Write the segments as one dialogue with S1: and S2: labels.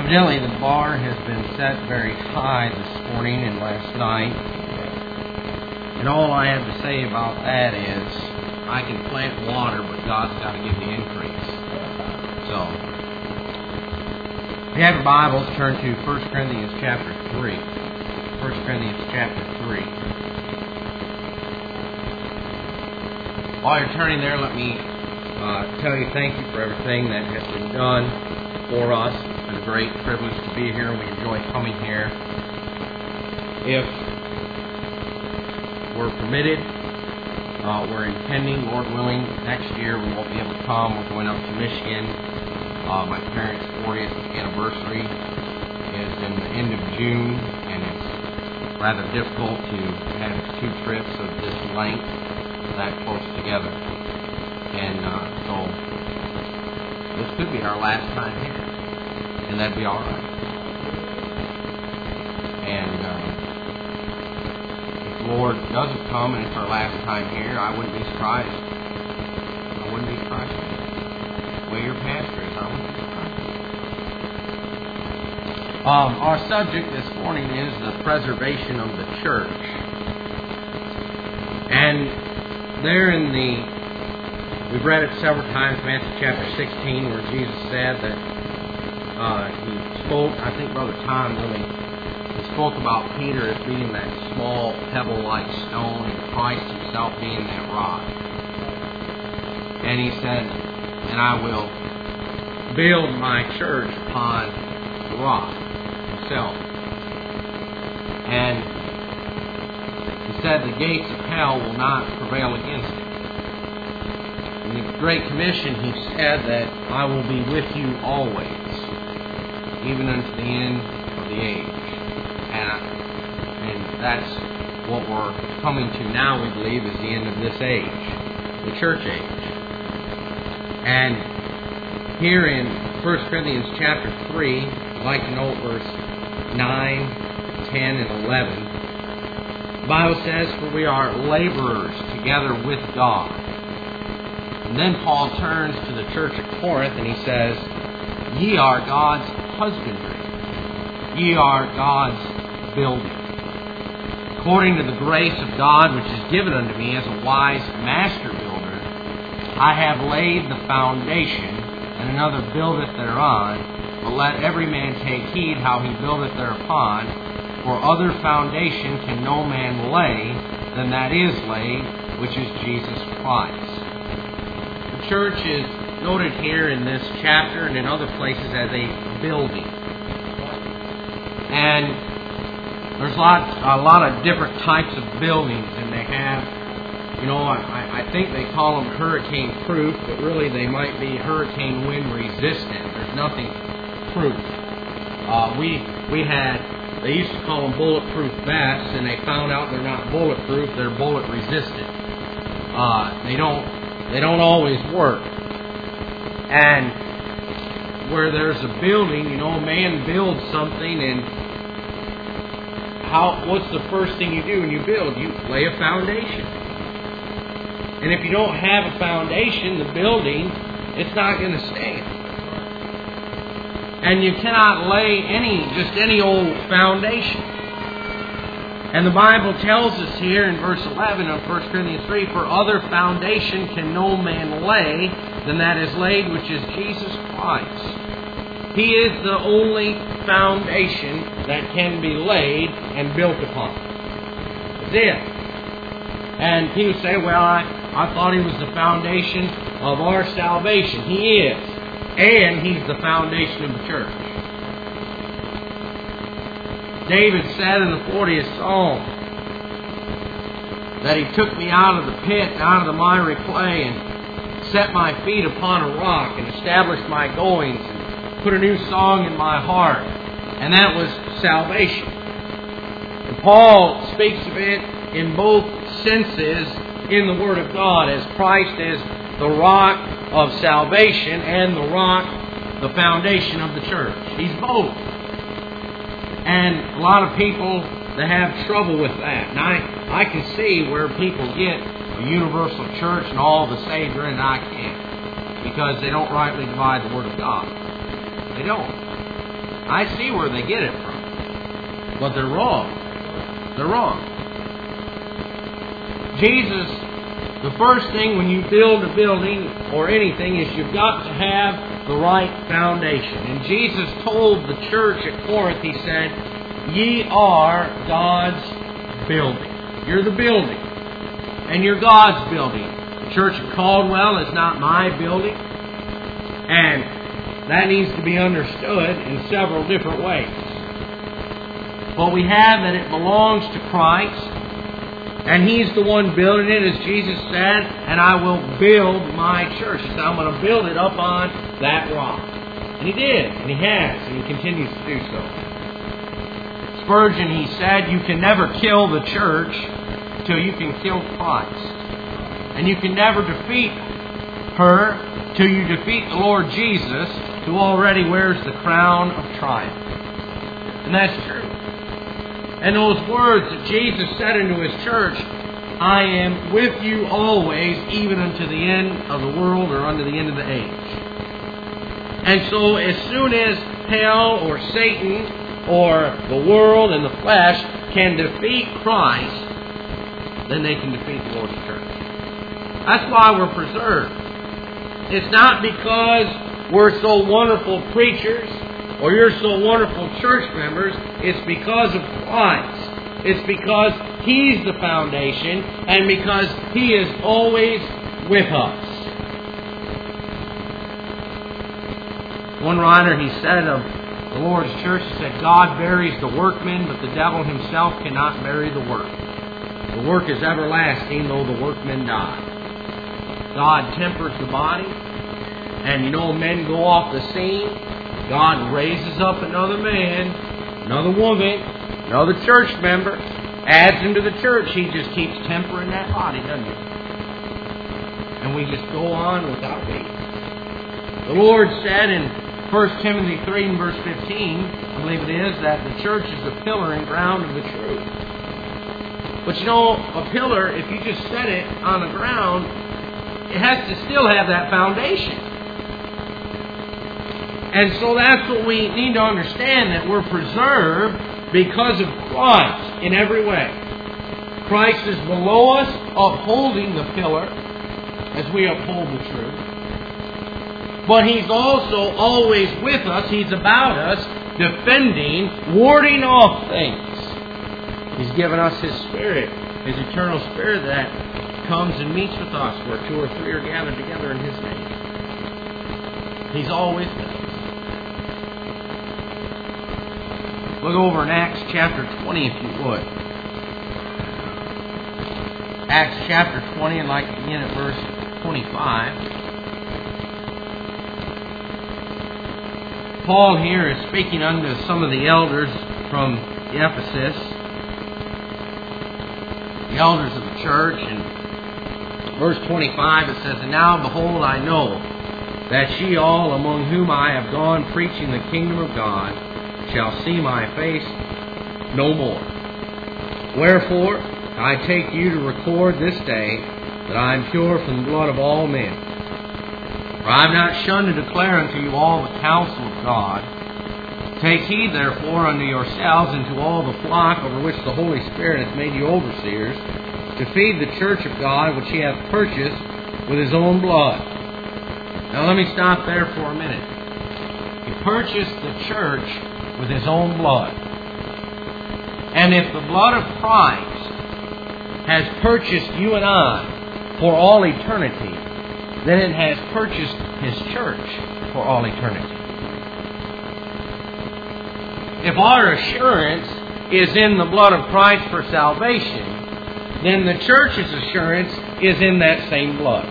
S1: Evidently the bar has been set very high this morning and last night. And all I have to say about that is I can plant water, but God's got to give the increase. So, if you have your Bibles, turn to 1 Corinthians chapter 3. 1 Corinthians chapter 3. While you're turning there, let me tell you thank you for everything that has been done for us. It's been a great privilege to be here. We enjoy coming here. If we're permitted, we're intending, Lord willing, next year we won't be able to come. We're going up to Michigan. My parents' 40th anniversary is in the end of June, and it's rather difficult to have two trips of this length that close together. And so this could be our last time here, and that'd be all right. And if the Lord doesn't come and it's our last time here, I wouldn't be surprised. I wouldn't be surprised. The way your pastor is, I wouldn't be surprised. Our subject this morning is the preservation of the church. And there in we've read it several times, Matthew chapter 16, where Jesus said that he spoke, I think Brother Tom really, he spoke about Peter as being that small pebble-like stone and Christ himself being that rock. And he said, and I will build my church upon the rock himself. And he said the gates of hell will not prevail against it. In the Great Commission, he said that I will be with you always, even unto the end of the age. And that's what we're coming to now, we believe, is the end of this age, the church age. And here in 1 Corinthians chapter 3, I'd like to note verse 9, 10, and 11. The Bible says, "For we are laborers together with God." And then Paul turns to the church at Corinth and he says, "Ye are God's husbandry. Ye are God's building. According to the grace of God which is given unto me as a wise master builder, I have laid the foundation, and another buildeth thereon. But let every man take heed how he buildeth thereupon. For other foundation can no man lay than that is laid, which is Jesus Christ." The church is noted here in this chapter and in other places as a building. And there's a lot of different types of buildings, and they have, I think they call them hurricane proof, but really they might be hurricane wind resistant. There's nothing proof. They used to call them bulletproof vests, and they found out they're not bulletproof, they're bullet resistant. They don't always work. And where there's a building, a man builds something, and what's the first thing you do when you build? You lay a foundation. And if you don't have a foundation, the building, it's not going to stand. And you cannot lay just any old foundation. And the Bible tells us here in verse 11 of 1 Corinthians 3, "For other foundation can no man lay than that is laid, which is Jesus Christ." He is the only foundation that can be laid and built upon. That's it. And people say, well, I thought he was the foundation of our salvation. He is. And he's the foundation of the church. David said in the 40th Psalm that he took me out of the pit, out of the miry clay, and set my feet upon a rock, and established my goings, and put a new song in my heart. And that was salvation. And Paul speaks of it in both senses in the Word of God, as Christ is the rock of salvation and the foundation of the church. He's both. And a lot of people that have trouble with that. And I can see where people get a universal church and all the Savior, and I can't. Because they don't rightly divide the Word of God. They don't. I see where they get it from. But they're wrong. They're wrong. Jesus, the first thing when you build a building or anything is you've got to have the right foundation. And Jesus told the church at Corinth, He said, "Ye are God's building." You're the building. And you're God's building. The church of Caldwell is not my building. And that needs to be understood in several different ways. But we have that it belongs to Christ. And He's the one building it, as Jesus said, "And I will build my church." He said, "I'm going to build it up on that rock." And He did. And He has. And He continues to do so. Spurgeon, he said, "You can never kill the church till you can kill Christ. And you can never defeat her till you defeat the Lord Jesus, who already wears the crown of triumph." And that's true. And those words that Jesus said unto His church, "I am with you always, even unto the end of the world," or unto the end of the age. And so as soon as hell or Satan or the world and the flesh can defeat Christ, then they can defeat the Lord's church. That's why we're preserved. It's not because we're so wonderful preachers or you're so wonderful church members. It's because of Christ. It's because He's the foundation and because He is always with us. One writer, he said of the Lord's church, he said, "God buries the workmen, but the devil himself cannot bury the work. The work is everlasting, though the workmen die." God tempers the body. And men go off the scene. God raises up another man, another woman, another church member, adds him to the church. He just keeps tempering that body, doesn't He? And we just go on without waiting. The Lord said in 1 Timothy 3 and verse 15, I believe it is, that the church is the pillar and ground of the truth. But a pillar, if you just set it on the ground, it has to still have that foundation. And so that's what we need to understand, that we're preserved because of Christ in every way. Christ is below us, upholding the pillar as we uphold the truth. But He's also always with us. He's about us, defending, warding off things. He's given us His Spirit, His eternal Spirit that comes and meets with us where 2 or 3 are gathered together in His name. He's always with us. Look over in Acts chapter 20 if you would. Acts chapter 20, and I'd like to begin at verse 25. Paul here is speaking unto some of the elders from Ephesus, the elders of the church, and verse 25 it says, "And now behold, I know that ye all among whom I have gone preaching the kingdom of God shall see my face no more. Wherefore I take you to record this day that I am pure from the blood of all men. For I have not shunned to declare unto you all the counsel of God. Take heed therefore unto yourselves and to all the flock over which the Holy Spirit hath made you overseers, to feed the church of God which He hath purchased with His own blood." Now let me stop there for a minute. He purchased the church with His own blood. And if the blood of Christ has purchased you and I for all eternity, then it has purchased His church for all eternity. If our assurance is in the blood of Christ for salvation, then the church's assurance is in that same blood.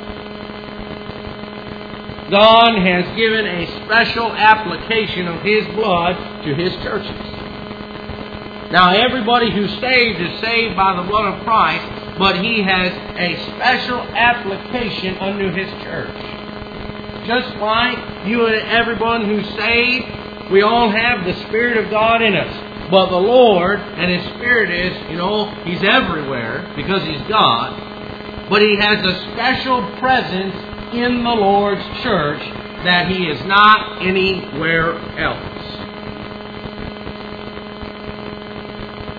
S1: God has given a special application of His blood to His churches. Now, everybody who's saved is saved by the blood of Christ, but He has a special application unto His church. Just like you and everyone who's saved, we all have the Spirit of God in us. But the Lord and His Spirit is, He's everywhere because He's God. But He has a special presence in the Lord's church that He is not anywhere else.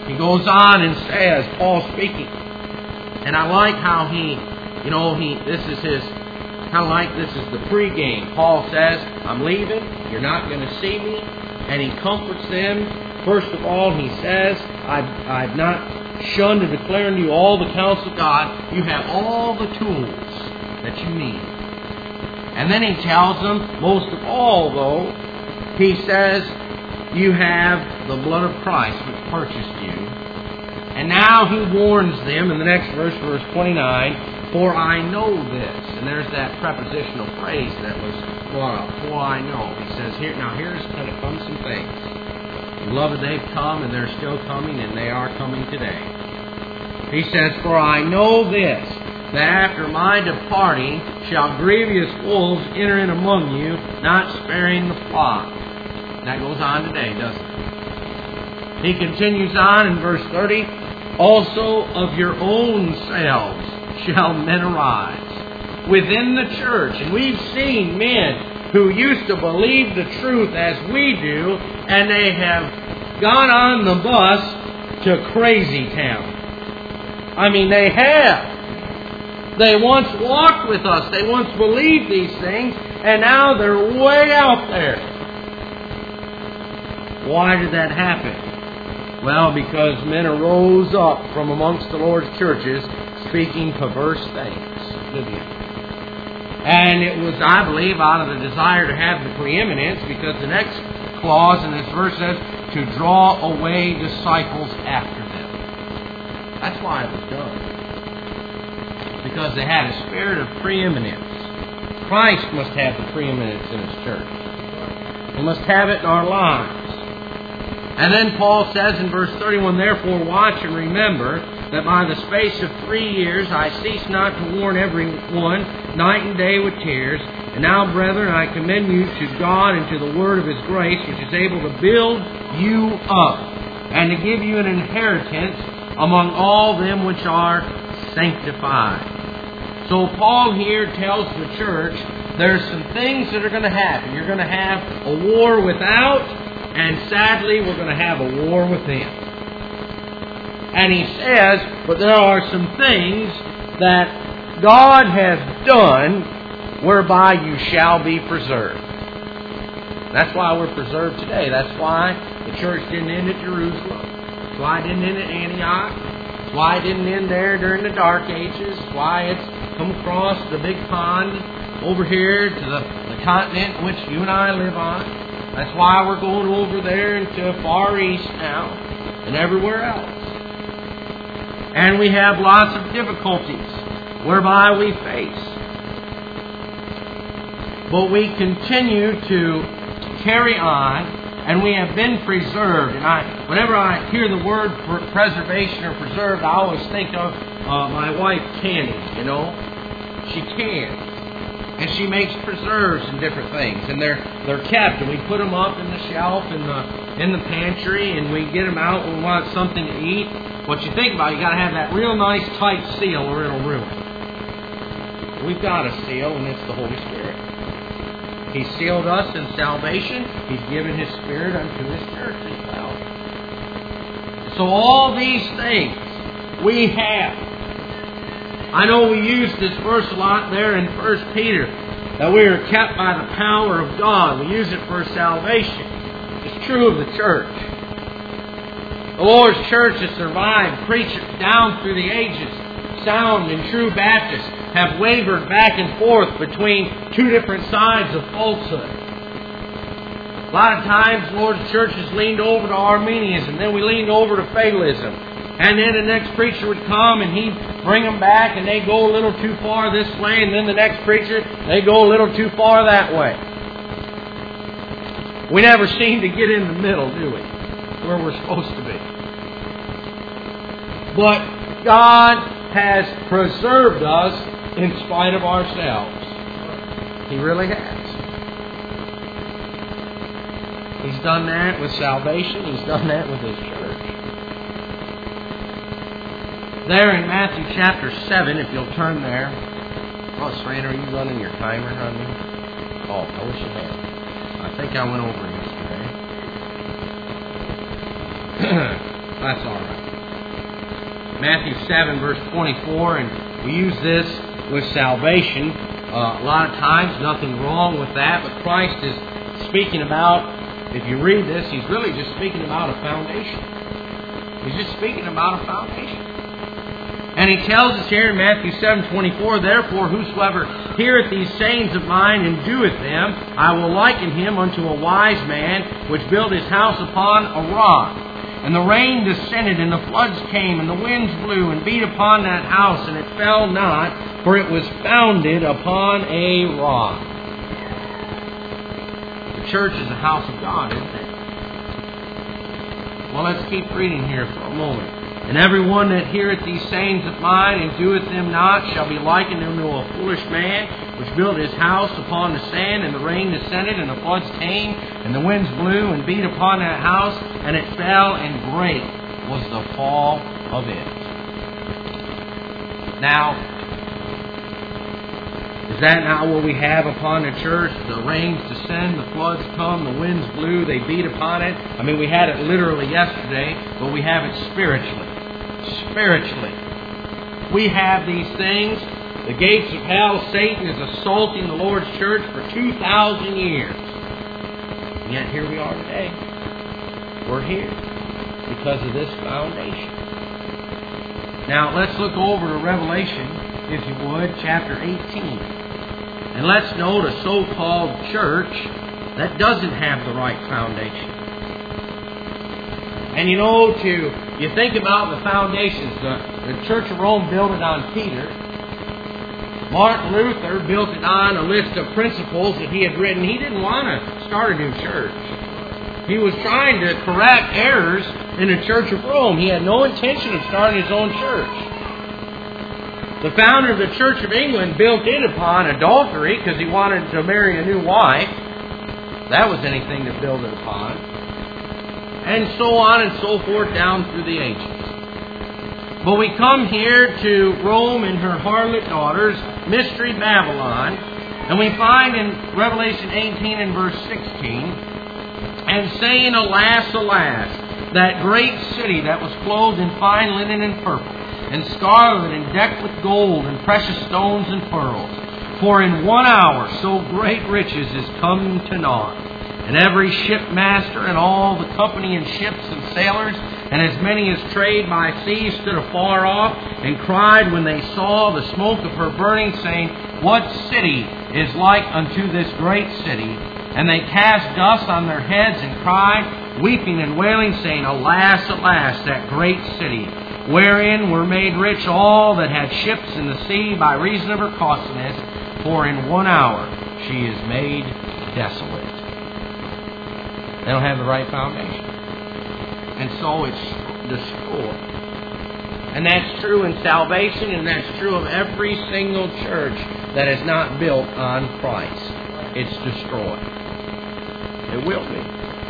S1: He goes on and says, Paul speaking, and I like how this is the pregame. Paul says, I'm leaving, you're not going to see me, and he comforts them. First of all, he says, I've not shunned to declare unto you all the counsel of God. You have all the tools that you need. And then he tells them, most of all, though, he says, you have the blood of Christ which purchased you. And now he warns them in the next verse, verse 29, for I know this. And there's that prepositional phrase that was brought up, for I know. He says, here's going to come some things. Beloved, they've come and they're still coming and they are coming today. He says, for I know this, that after my departing shall grievous wolves enter in among you, not sparing the flock. That goes on today, doesn't it? He continues on in verse 30, also of your own selves shall men arise within the church. And we've seen men who used to believe the truth as we do, and they have gone on the bus to crazy town. I mean, they have. They once walked with us. They once believed these things, and now they're way out there. Why did that happen? Well, because men arose up from amongst the Lord's churches speaking perverse things. And it was, I believe, out of the desire to have the preeminence, because the next clause in this verse says, to draw away disciples after them. That's why it was done. Because they had a spirit of preeminence. Christ must have the preeminence in His church. We must have it in our lives. And then Paul says in verse 31, therefore watch and remember that by the space of 3 years I cease not to warn every one, night and day with tears. And now, brethren, I commend you to God and to the word of His grace, which is able to build you up and to give you an inheritance among all them which are sanctified. So Paul here tells the church there's some things that are going to happen. You're going to have a war without, and sadly, we're going to have a war within. And he says, but there are some things that God has done whereby you shall be preserved. That's why we're preserved today. That's why the church didn't end at Jerusalem. That's why it didn't end at Antioch. That's why it didn't end there during the Dark Ages. That's why it's come across the big pond over here to the continent which you and I live on. That's why we're going over there into Far East now and everywhere else. And we have lots of difficulties whereby we face. But we continue to carry on, and we have been preserved. And whenever I hear the word preservation or preserved, I always think of my wife, Candy, you know. She cans. And she makes preserves and different things, and they're kept, and we put them up in the shelf in the pantry, and we get them out when we want something to eat. What you think about, you got to have that real nice tight seal, or it'll ruin. We've got a seal, and it's the Holy Spirit. He sealed us in salvation. He's given His Spirit unto His church as well. So all these things we have. I know we use this verse a lot there in 1 Peter, that we are kept by the power of God. We use it for salvation. It's true of the church. The Lord's church has survived, preached down through the ages. Sound and true Baptists have wavered back and forth between two different sides of falsehood. A lot of times the Lord's church has leaned over to Arminianism, then we leaned over to fatalism. And then the next preacher would come and he'd bring them back, and they go a little too far this way, and then the next preacher, they go a little too far that way. We never seem to get in the middle, do we? Where we're supposed to be. But God has preserved us in spite of ourselves. He really has. He's done that with salvation. He's done that with His church. There in Matthew chapter 7, if you'll turn there. Oh, Fran, are you running your timer on me? Oh, I wish you had. I think I went over yesterday. That's all right. Matthew 7, verse 24, and we use this with salvation. A lot of times, nothing wrong with that, but Christ is speaking about, if you read this, He's really just speaking about a foundation. He's just speaking about a foundation. And He tells us here in Matthew 7:24, therefore whosoever heareth these sayings of mine and doeth them, I will liken him unto a wise man which built his house upon a rock. And the rain descended, and the floods came, and the winds blew, and beat upon that house, and it fell not, for it was founded upon a rock. The church is a house of God, isn't it? Well, let's keep reading here for a moment. And everyone that heareth these sayings of mine and doeth them not shall be likened unto a foolish man which built his house upon the sand, and the rain descended, and the floods came, and the winds blew and beat upon that house, and it fell, and great was the fall of it. Now, is that not what we have upon the church? The rains descend, the floods come, the winds blew, they beat upon it. I mean, we had it literally yesterday, but we have it spiritually. Spiritually. We have these things. The gates of hell, Satan is assaulting the Lord's church for 2,000 years. And yet here we are today. We're here because of this foundation. Now, let's look over to Revelation, if you would, chapter 18. And let's note a so-called church that doesn't have the right foundation. And you know, you think about the foundations. The Church of Rome built it on Peter. Martin Luther built it on a list of principles that he had written. He didn't want to start a new church. He was trying to correct errors in the Church of Rome. He had no intention of starting his own church. The founder of the Church of England built it upon adultery because he wanted to marry a new wife. That was anything to build it upon. And so on and so forth down through the ages. But we come here to Rome and her harlot daughters, Mystery Babylon, and we find in Revelation 18 and verse 16, and saying, Alas, alas, that great city that was clothed in fine linen and purple, and scarlet, and decked with gold, and precious stones and pearls. For in 1 hour so great riches is come to naught. And every shipmaster and all the company and ships and sailors, and as many as trade by sea, stood afar off, and cried when they saw the smoke of her burning, saying, What city is like unto this great city? And they cast dust on their heads and cried, weeping and wailing, saying, Alas, alas, that great city, wherein were made rich all that had ships in the sea by reason of her costliness, for in 1 hour she is made desolate. They don't have the right foundation. And so it's destroyed. And that's true in salvation, and that's true of every single church that is not built on Christ. It's destroyed. It will be.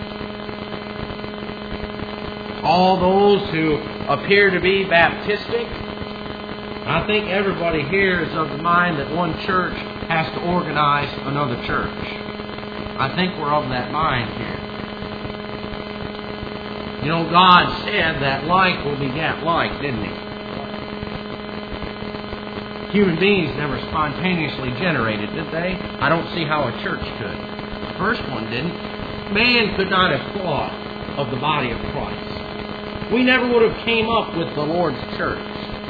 S1: All those who appear to be Baptistic, I think everybody here is of the mind that one church has to organize another church. I think we're of that mind here. You know, God said that like will beget like, didn't He? Human beings never spontaneously generated, did they? I don't see how a church could. The first one didn't. Man could not have thought of the body of Christ. We never would have came up with the Lord's church.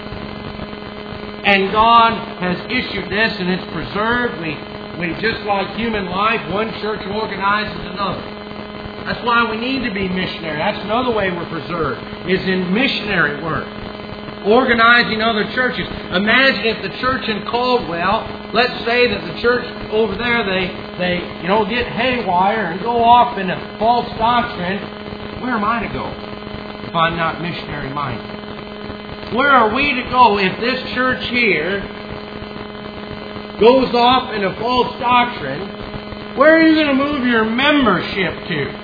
S1: And God has issued this, and it's preserved. We just like human life, one church organizes another. That's why we need to be missionary. That's another way we're preserved, is in missionary work. Organizing other churches. Imagine if the church in Caldwell, let's say that the church over there, they get haywire and go off in a false doctrine. Where am I to go if I'm not missionary minded? Where are we to go if this church here goes off in a false doctrine? Where are you going to move your membership to?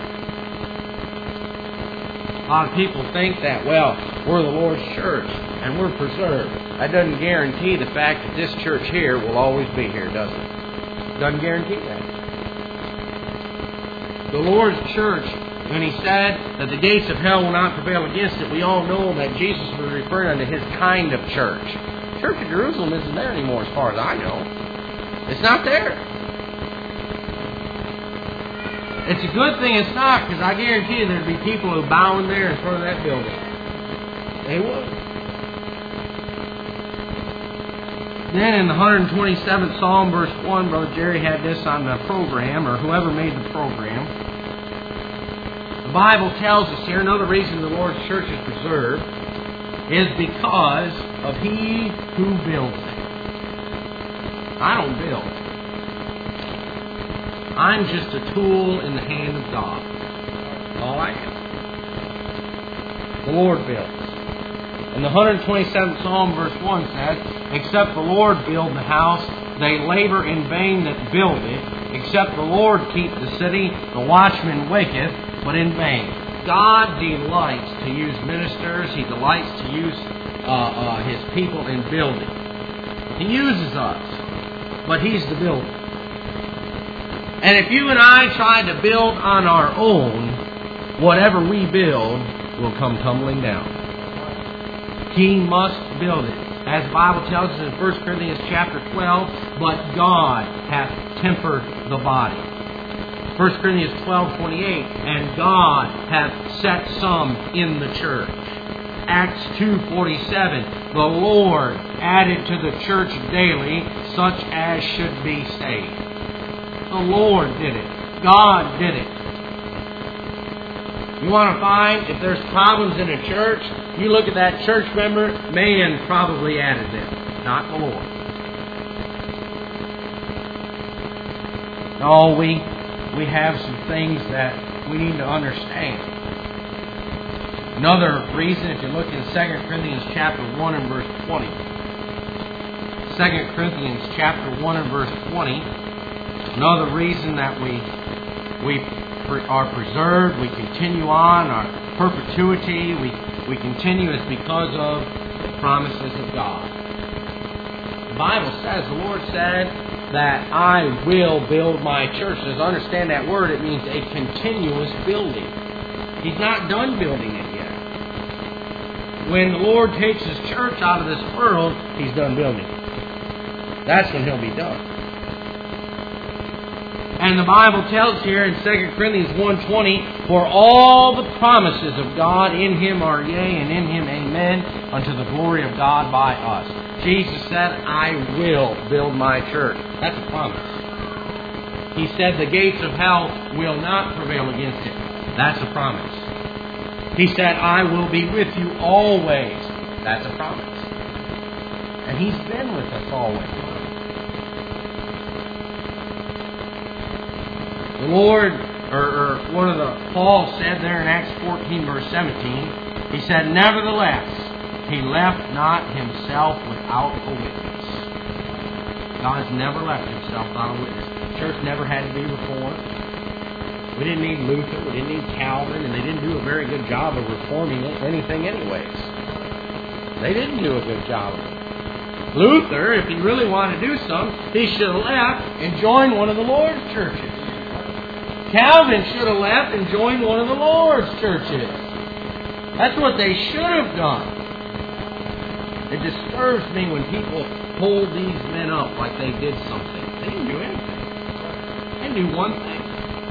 S1: A lot of people think that, well, we're the Lord's church and we're preserved. That doesn't guarantee the fact that this church here will always be here, does it? Doesn't guarantee that. The Lord's church when he said that the gates of hell will not prevail against it, we all know that Jesus was referring to his kind of church. The Church of Jerusalem isn't there anymore as far as I know. It's not there. It's a good thing it's not, because I guarantee you there'd be people who bow in there in front of that building. They would. Then in the 127th Psalm, verse 1, Brother Jerry had this on the program, or whoever made the program. The Bible tells us here, another reason the Lord's church is preserved is because of He who builds it. I don't build. I'm just a tool in the hand of God. All I am. The Lord builds. And the 127th Psalm, verse 1 says, except the Lord build the house, they labor in vain that build it. Except the Lord keep the city, the watchman waketh, but in vain. God delights to use ministers. He delights to use His people in building. He uses us, but He's the builder. And if you and I try to build on our own, whatever we build will come tumbling down. He must build it. As the Bible tells us in 1 Corinthians chapter 12, but God hath tempered the body. 1 Corinthians 12:28, and God hath set some in the church. Acts 2:47, the Lord added to the church daily such as should be saved. The Lord did it. God did it. You want to find if there's problems in a church, you look at that church member, man probably added them, not the Lord. No, we have some things that we need to understand. Another reason, if you look in 2 Corinthians chapter 1 and verse 20. 2 Corinthians chapter 1 and verse 20. Another reason that we are preserved, we continue on, our perpetuity, we continue is because of the promises of God. The Bible says, the Lord said that I will build my church. As I understand that word, it means a continuous building. He's not done building it yet. When the Lord takes His church out of this world, He's done building it. That's when He'll be done. And the Bible tells here in 2 Corinthians 1:20, for all the promises of God in Him are yea, and in Him amen, unto the glory of God by us. Jesus said, I will build my church. That's a promise. He said the gates of hell will not prevail against it. That's a promise. He said, I will be with you always. That's a promise. And He's been with us always. The Lord, Paul said there in Acts 14, verse 17, he said, nevertheless, He left not Himself without a witness. God has never left Himself without a witness. The church never had to be reformed. We didn't need Luther, we didn't need Calvin, and they didn't do a very good job of reforming anything anyways. They didn't do a good job of it. Luther, if he really wanted to do something, he should have left and joined one of the Lord's churches. Calvin should have left and joined one of the Lord's churches. That's what they should have done. It disturbs me when people hold these men up like they did something. They didn't do anything. They didn't do one thing.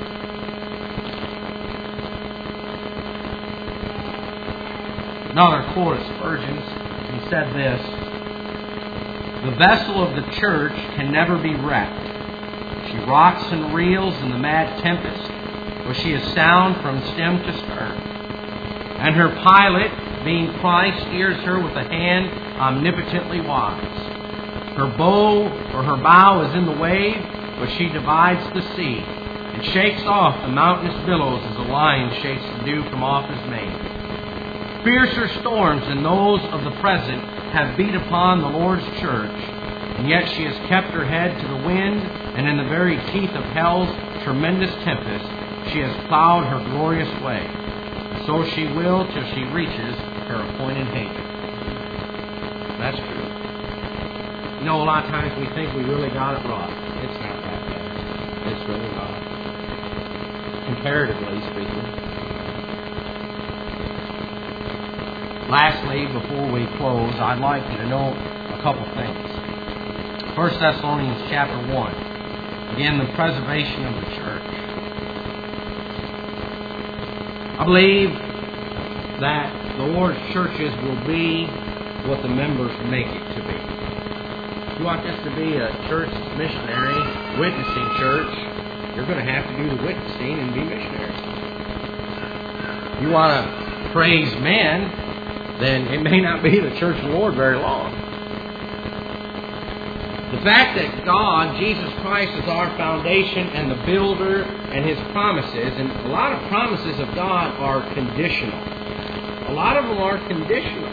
S1: Another quote of Spurgeon's, he said this, the vessel of the church can never be wrecked. She rocks and reels in the mad tempest, for she is sound from stem to stern. And her pilot, being Christ, steers her with a hand omnipotently wise. Her bow is in the wave, but she divides the sea, and shakes off the mountainous billows as a lion shakes the dew from off his mane. Fiercer storms than those of the present have beat upon the Lord's church, and yet she has kept her head to the wind, and in the very teeth of hell's tremendous tempest, she has plowed her glorious way. And so she will till she reaches her appointed haven. That's true. You know, a lot of times we think we really got it rough. It's not that bad. It's really not. Comparatively speaking. Lastly, before we close, I'd like you to note a couple things. 1 Thessalonians chapter 1. Again, the preservation of the church. I believe that the Lord's churches will be what the members make it to be. If you want this to be a church that's missionary, witnessing church, you're going to have to do the witnessing and be missionary. If you want to praise men, then it may not be the church of the Lord very long. The fact that God, Jesus Christ, is our foundation and the builder and His promises, and a lot of promises of God are conditional. A lot of them are conditional.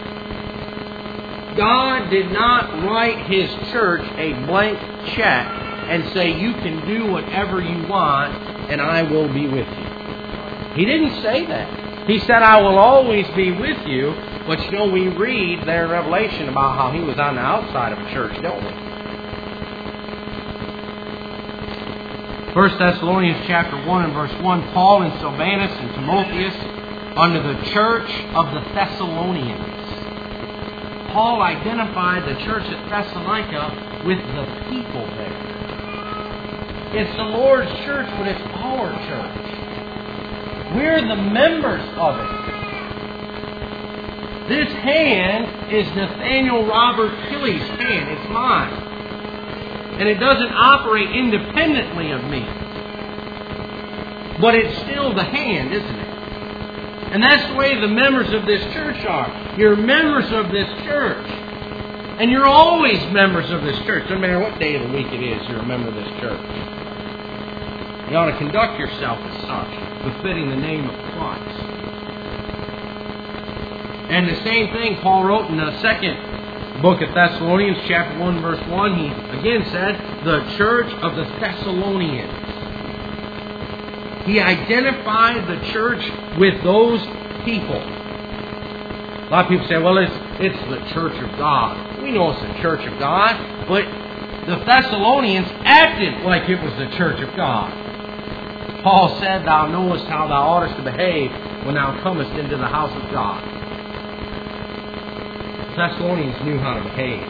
S1: God did not write His church a blank check and say, you can do whatever you want and I will be with you. He didn't say that. He said, I will always be with you. But you know, we read there in Revelation about how He was on the outside of a church, don't we? 1 Thessalonians chapter 1 and verse 1, Paul and Silvanus and Timotheus unto the church of the Thessalonians. Paul identified the church at Thessalonica with the people there. It's the Lord's church, but it's our church. We're the members of it. This hand is Nathaniel Robert Tilley's hand. It's mine. And it doesn't operate independently of me. But it's still the hand, isn't it? And that's the way the members of this church are. You're members of this church. And you're always members of this church. No matter what day of the week it is, you're a member of this church. You ought to conduct yourself as such, befitting the name of Christ. And the same thing Paul wrote in the second book of Thessalonians, chapter 1, verse 1. He again said, the church of the Thessalonians. He identified the church with those people. A lot of people say, well, it's the church of God. We know it's the church of God, but the Thessalonians acted like it was the church of God. Paul said, thou knowest how thou oughtest to behave when thou comest into the house of God. The Thessalonians knew how to behave.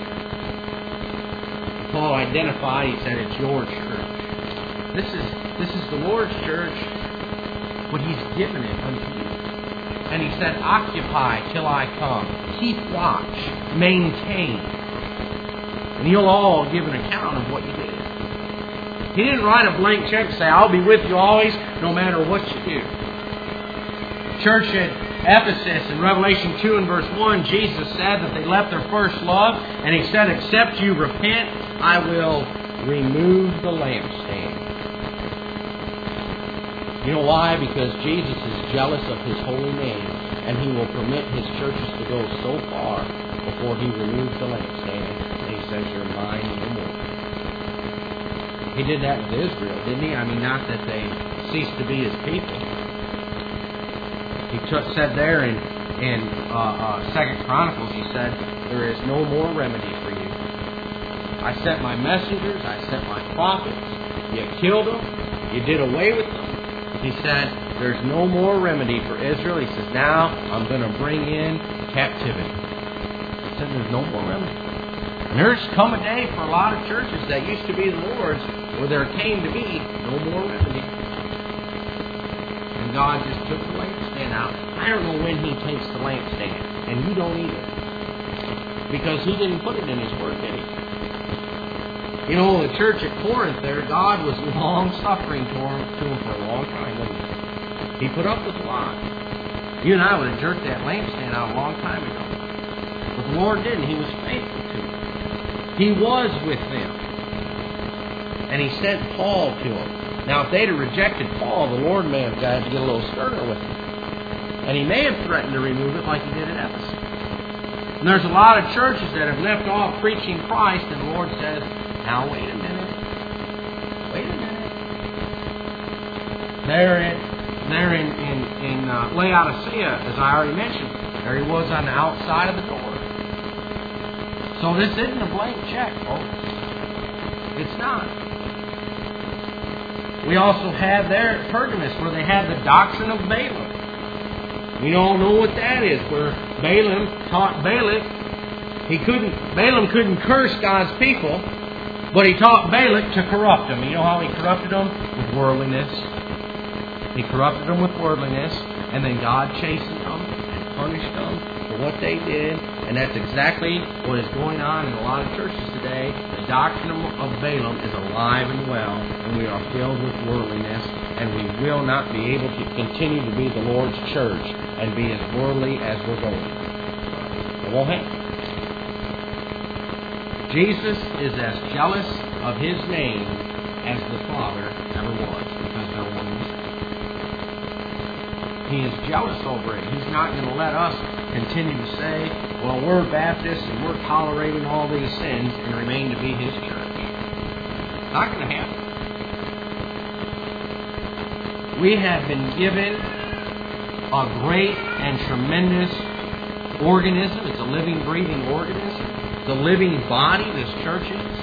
S1: Paul identified, he said, it's your church. This is the Lord's church, but He's given it unto you. And He said, occupy till I come. Keep watch. Maintain. And you'll all give an account of what you did. He didn't write a blank check and say, I'll be with you always, no matter what you do. Church at Ephesus in Revelation 2 and verse 1, Jesus said that they left their first love, and He said, except you repent, I will remove the lampstand. You know why? Because Jesus is jealous of His holy name, and He will permit His churches to go so far before He removes the lampstand, and He says, you're mine no more. He did that with Israel, didn't He? I mean, not that they ceased to be His people. He said there in 2 Chronicles, He said, there is no more remedy for you. I sent my messengers, I sent my prophets, you killed them, you did away with them. He said, there's no more remedy for Israel. He says, now I'm going to bring in captivity. He said, there's no more remedy. And there's come a day for a lot of churches that used to be the Lord's where there came to be no more remedy. And God just took the lampstand out. I don't know when He takes the lampstand. And you don't either. Because He didn't put it in His Word, did He? You know, the church at Corinth there, God was long-suffering to them for a long time, wasn't He? He put up with a lot. You and I would have jerked that lampstand out a long time ago. But the Lord didn't. He was faithful to them. He was with them. And He sent Paul to them. Now, if they'd have rejected Paul, the Lord may have had to get a little sterner with them. And He may have threatened to remove it like He did at Ephesus. And there's a lot of churches that have left off preaching Christ, and the Lord says, now, wait a minute. Wait a minute. There in Laodicea, as I already mentioned, there he was on the outside of the door. So this isn't a blank check, folks. It's not. We also had there at Pergamus where they had the doctrine of Balaam. We all know what that is, where Balaam taught Balak. Balaam couldn't curse God's people, but he taught Balak to corrupt them. You know how he corrupted them? With worldliness. He corrupted them with worldliness, and then God chastened them and punished them for what they did. And that's exactly what is going on in a lot of churches today. The doctrine of Balaam is alive and well, and we are filled with worldliness, and we will not be able to continue to be the Lord's church and be as worldly as we're going. It won't happen. Jesus is as jealous of His name as the Father ever was, because no one was. He is jealous over it. He's not going to let us continue to say, well, we're Baptists and we're tolerating all these sins and remain to be His church. Not going to happen. We have been given a great and tremendous organism. It's a living, breathing organism. The living body this church is.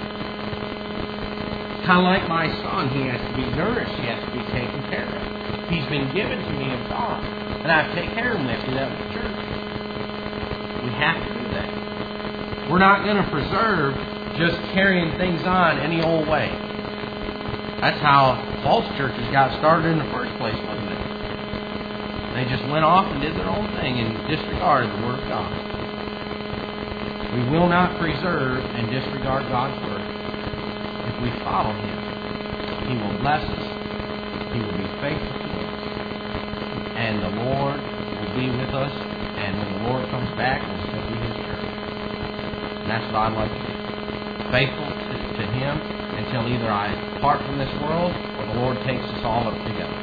S1: Kind of like my son, he has to be nourished, he has to be taken care of. He's been given to me of God, and I take care of him after that with the church. We have to do that. We're not going to preserve just carrying things on any old way. That's how false churches got started in the first place, wasn't it? They just went off and did their own thing and disregarded the Word of God. We will not preserve and disregard God's Word. If we follow Him, He will bless us. He will be faithful to us. And the Lord will be with us. And when the Lord comes back, we'll still be His church. And that's what I'd like to be. Faithful to Him until either I part from this world or the Lord takes us all up together.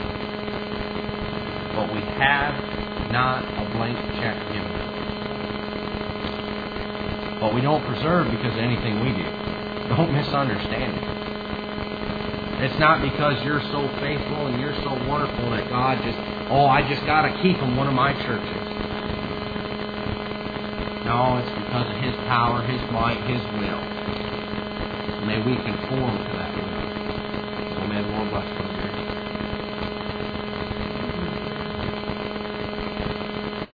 S1: But we have not a blank check given us. But we don't preserve because of anything we do. Don't misunderstand it. It's not because you're so faithful and you're so wonderful that God I just got to keep them one of my churches. No, it's because of His power, His might, His will. May we conform to that will.